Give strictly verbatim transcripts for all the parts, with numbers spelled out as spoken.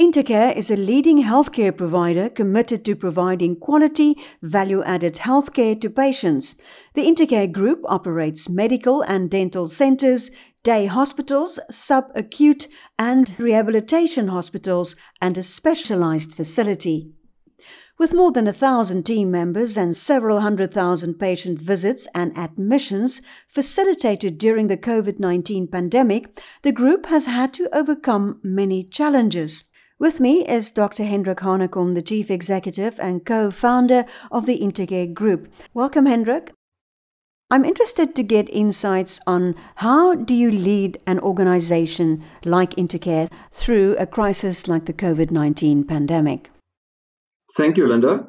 Intercare is a leading healthcare provider committed to providing quality, value-added healthcare to patients. The Intercare Group operates medical and dental centers, day hospitals, subacute and rehabilitation hospitals, and a specialized facility. With more than a thousand team members and several hundred thousand patient visits and admissions facilitated during the COVID nineteen pandemic, the group has had to overcome many challenges. With me is Doctor Hendrik Hanekom, the Chief Executive and co-founder of the Intercare Group. Welcome, Hendrik. I'm interested to get insights on how do you lead an organization like Intercare through a crisis like the COVID nineteen pandemic? Thank you, Linda.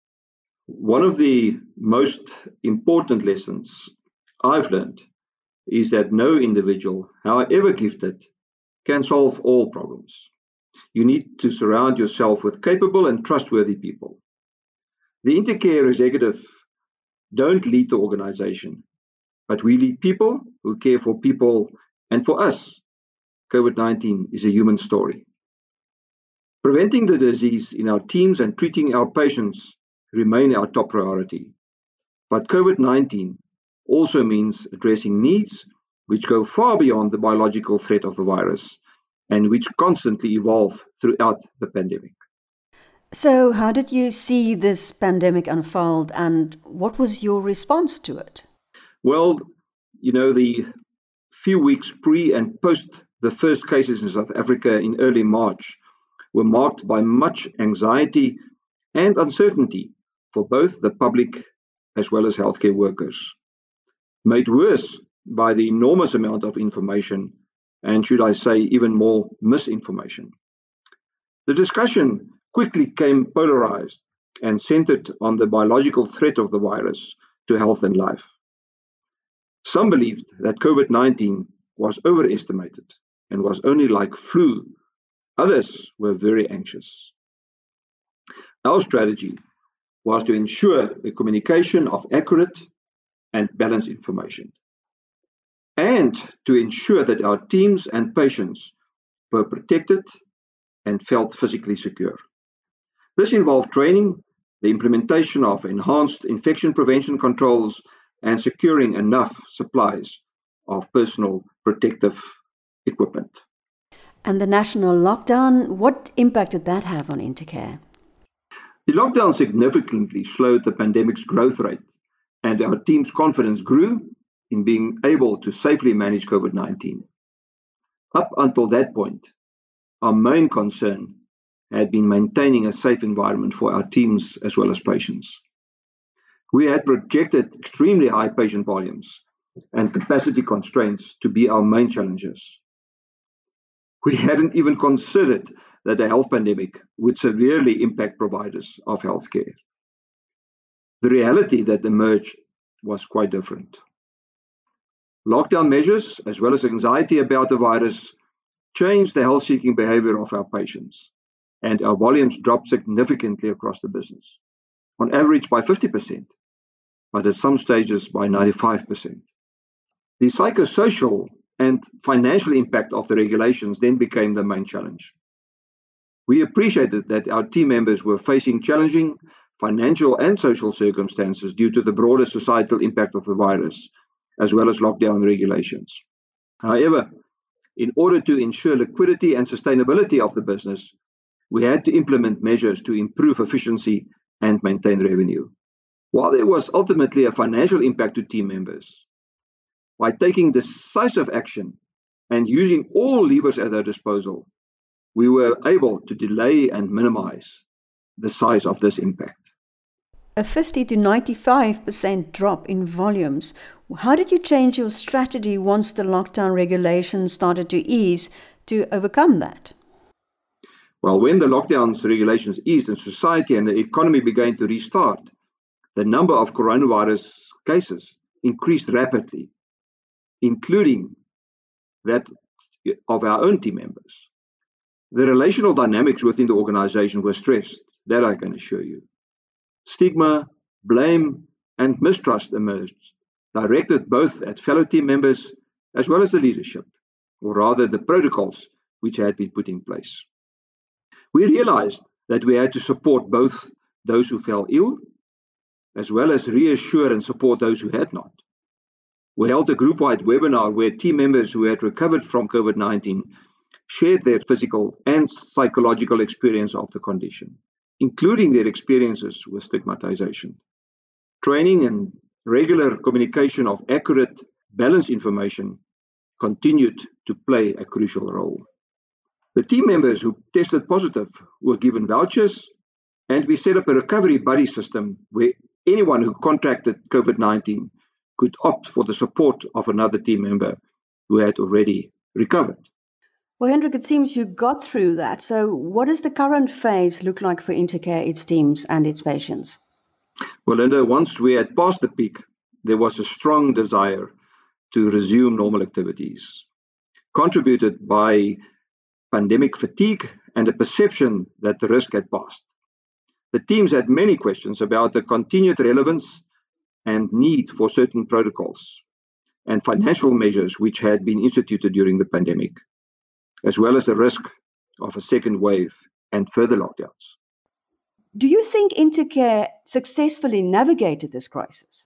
One of the most important lessons I've learned is that no individual, however gifted, can solve all problems. You need to surround yourself with capable and trustworthy people. The Intercare executive don't lead the organization, but we lead people who care for people, and for us, COVID nineteen is a human story. Preventing the disease in our teams and treating our patients remain our top priority. But COVID nineteen also means addressing needs which go far beyond the biological threat of the virus and which constantly evolve throughout the pandemic. So, how did you see this pandemic unfold and what was your response to it? Well, you know, the few weeks pre and post the first cases in South Africa in early March were marked by much anxiety and uncertainty for both the public as well as healthcare workers, made worse by the enormous amount of information and, should I say, even more misinformation. The discussion quickly became polarized and centered on the biological threat of the virus to health and life. Some believed that COVID nineteen was overestimated and was only like flu. Others were very anxious. Our strategy was to ensure the communication of accurate and balanced information, and to ensure that our teams and patients were protected and felt physically secure. This involved training, the implementation of enhanced infection prevention controls, and securing enough supplies of personal protective equipment. And the national lockdown, what impact did that have on Intercare? The lockdown significantly slowed the pandemic's growth rate, and our team's confidence grew in being able to safely manage COVID nineteen. Up until that point, our main concern had been maintaining a safe environment for our teams as well as patients. We had projected extremely high patient volumes and capacity constraints to be our main challenges. We hadn't even considered that a health pandemic would severely impact providers of healthcare. The reality that emerged was quite different. Lockdown measures, as well as anxiety about the virus, changed the health-seeking behavior of our patients, and our volumes dropped significantly across the business, on average by fifty percent, but at some stages by ninety-five percent. The psychosocial and financial impact of the regulations then became the main challenge. We appreciated that our team members were facing challenging financial and social circumstances due to the broader societal impact of the virus, as well as lockdown regulations. However, in order to ensure liquidity and sustainability of the business, we had to implement measures to improve efficiency and maintain revenue. While there was ultimately a financial impact to team members, by taking decisive action and using all levers at our disposal, we were able to delay and minimize the size of this impact. A fifty to ninety-five percent drop in volumes. How did you change your strategy once the lockdown regulations started to ease to overcome that? Well, when the lockdowns regulations eased and society and the economy began to restart, the number of coronavirus cases increased rapidly, including that of our own team members. The relational dynamics within the organization were stressed, that I can assure you. Stigma, blame, and mistrust emerged, directed both at fellow team members as well as the leadership, or rather the protocols which had been put in place. We realized that we had to support both those who fell ill, as well as reassure and support those who had not. We held a group-wide webinar where team members who had recovered from COVID nineteen shared their physical and psychological experience of the condition, including their experiences with stigmatization. Training and regular communication of accurate, balanced information continued to play a crucial role. The team members who tested positive were given vouchers, and we set up a recovery buddy system where anyone who contracted COVID nineteen could opt for the support of another team member who had already recovered. Well, Hendrik, it seems you got through that. So what does the current phase look like for Intercare, its teams and its patients? Well, Linda, once we had passed the peak, there was a strong desire to resume normal activities, contributed by pandemic fatigue and a perception that the risk had passed. The teams had many questions about the continued relevance and need for certain protocols and financial measures which had been instituted during the pandemic, as well as the risk of a second wave and further lockdowns. Do you think Intercare successfully navigated this crisis?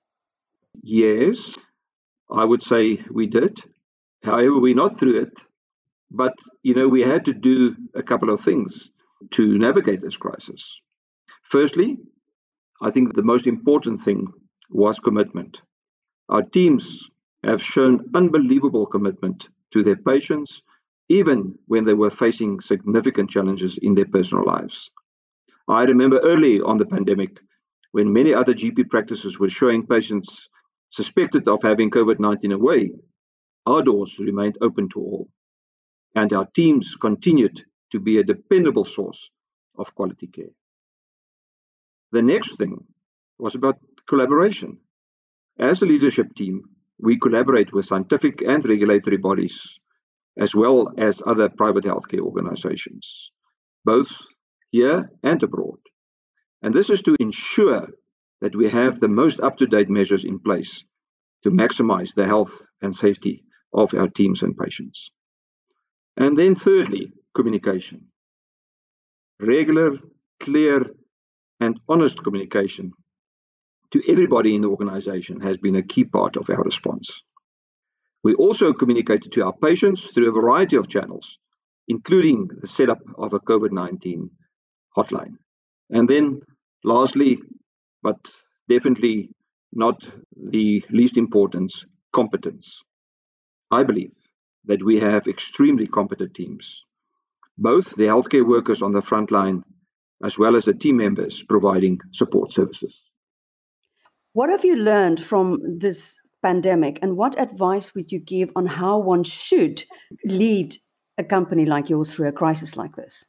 Yes, I would say we did. However, we're not through it. But, you know, we had to do a couple of things to navigate this crisis. Firstly, I think the most important thing was commitment. Our teams have shown unbelievable commitment to their patients, even when they were facing significant challenges in their personal lives. I remember early on the pandemic, when many other G P practices were showing patients suspected of having COVID nineteen away, our doors remained open to all, and our teams continued to be a dependable source of quality care. The next thing was about collaboration. As a leadership team, we collaborate with scientific and regulatory bodies, as well as other private healthcare organizations, both here and abroad. And this is to ensure that we have the most up-to-date measures in place to maximize the health and safety of our teams and patients. And then thirdly, communication. Regular, clear, and honest communication to everybody in the organization has been a key part of our response. We also communicated to our patients through a variety of channels, including the setup of a COVID nineteen hotline. And then lastly, but definitely not the least importance, competence. I believe that we have extremely competent teams, both the healthcare workers on the front line, as well as the team members providing support services. What have you learned from this pandemic, and what advice would you give on how one should lead a company like yours through a crisis like this?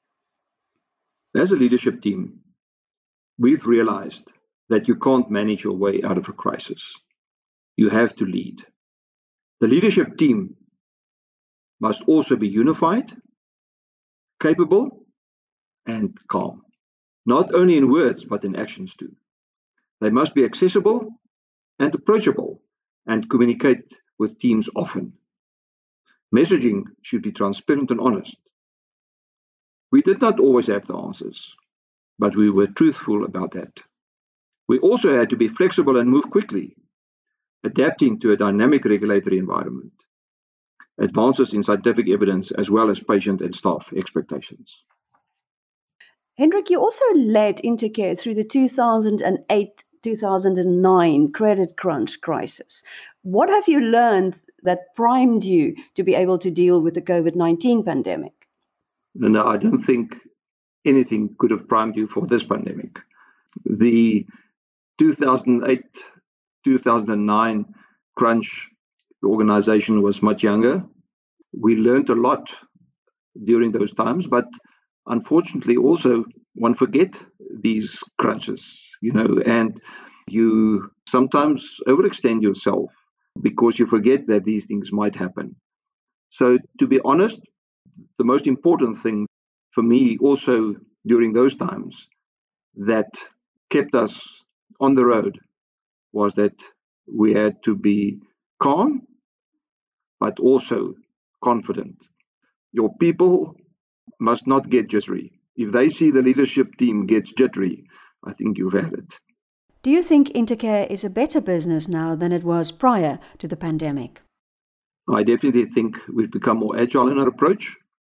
As a leadership team, we've realized that you can't manage your way out of a crisis. You have to lead. The leadership team must also be unified, capable, and calm, not only in words, but in actions too. They must be accessible and approachable and communicate with teams often. Messaging should be transparent and honest. We did not always have the answers, but we were truthful about that. We also had to be flexible and move quickly, adapting to a dynamic regulatory environment, advances in scientific evidence, as well as patient and staff expectations. Hendrik, you also led Intercare through the two thousand eight two thousand nine credit crunch crisis. What have you learned that primed you to be able to deal with the COVID nineteen pandemic? No, I don't think anything could have primed you for this pandemic. The two thousand eight two thousand nine crunch, the organization was much younger. We learned a lot during those times, but unfortunately also one forget these crunches, you know, and you sometimes overextend yourself because you forget that these things might happen. So to be honest, the most important thing for me also during those times that kept us on the road was that we had to be calm, but also confident. Your people must not get jittery. If they see the leadership team gets jittery, I think you've had it. Do you think Intercare is a better business now than it was prior to the pandemic? I definitely think we've become more agile in our approach.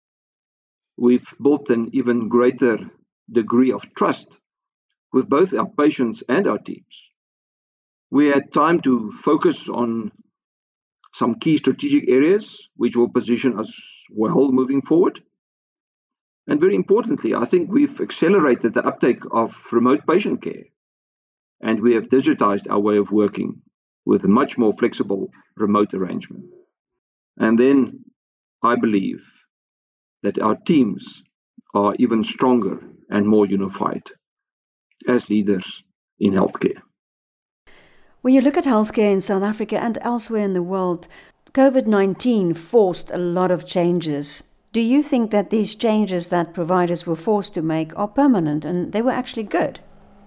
We've built an even greater degree of trust with both our patients and our teams. We had time to focus on some key strategic areas which will position us well moving forward. And very importantly, I think we've accelerated the uptake of remote patient care, and we have digitized our way of working with a much more flexible remote arrangement. And then I believe that our teams are even stronger and more unified as leaders in healthcare. When you look at healthcare in South Africa and elsewhere in the world, COVID nineteen forced a lot of changes. Do you think that these changes that providers were forced to make are permanent and they were actually good?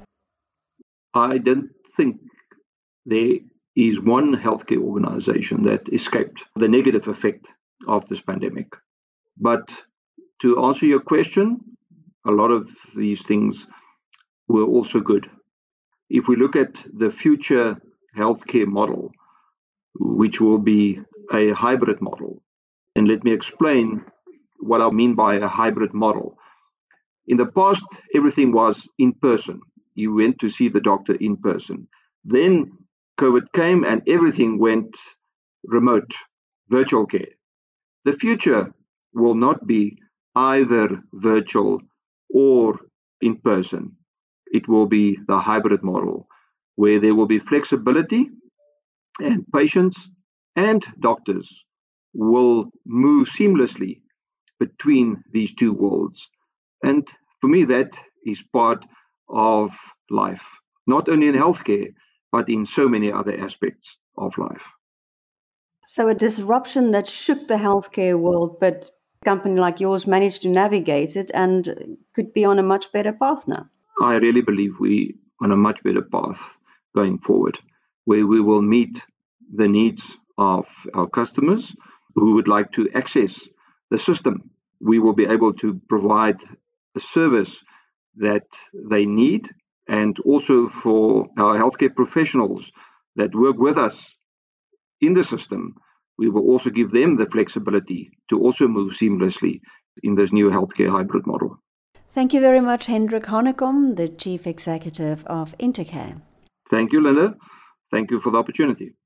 I don't think there is one healthcare organization that escaped the negative effect of this pandemic. But to answer your question, a lot of these things were also good. If we look at the future healthcare model, which will be a hybrid model, and let me explain what I mean by a hybrid model. In the past, everything was in person. You went to see the doctor in person. Then COVID came and everything went remote, virtual care. The future will not be either virtual or in person. It will be the hybrid model where there will be flexibility and patients and doctors will move seamlessly between these two worlds. And for me, that is part of life, not only in healthcare, but in so many other aspects of life. So a disruption that shook the healthcare world, but a company like yours managed to navigate it and could be on a much better path now. I really believe we're on a much better path going forward, where we will meet the needs of our customers who would like to access the system. We will be able to provide a service that they need, and also for our healthcare professionals that work with us in the system, we will also give them the flexibility to also move seamlessly in this new healthcare hybrid model. Thank you very much, Hendrik Hanekom, the Chief Executive of Intercare. Thank you, Linda. Thank you for the opportunity.